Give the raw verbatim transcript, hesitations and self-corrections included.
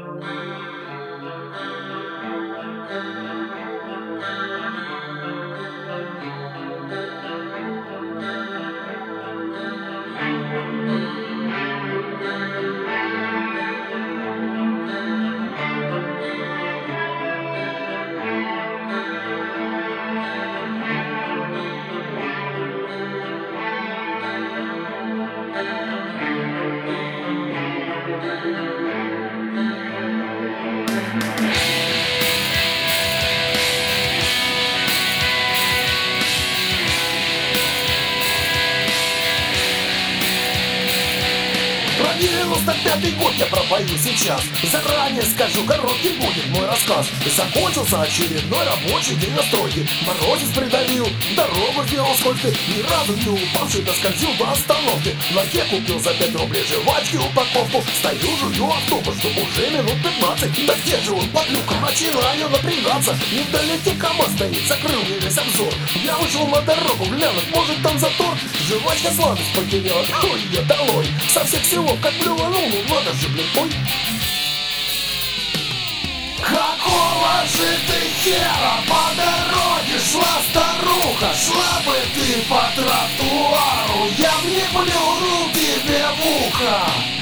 девяносто пятый год я пропою сейчас. Заранее скажу, короткий будет мой рассказ. Закончился очередной рабочий день на стройке. Морозец придавил, дорогу сделал скользкой. Ни разу не упавший доскользил до остановки. В ларьке купил за пять рублей жвачки упаковку. Стою, жую автобус, что уже минут пятнадцать. Да где же он под люком? Начинаю напрягаться. Невдалеке КамАЗ стоит, закрыл мне весь обзор. Я вышел на дорогу глянуть, может там затор. Жвачка сладость потеряла, ой, я долой. Со всех силов как блюванул, ну надо же, блин, ой. Какого же ты хера по дороге шла, старуха? Шла бы ты по тротуару, я мне плюнул тебе в ухо.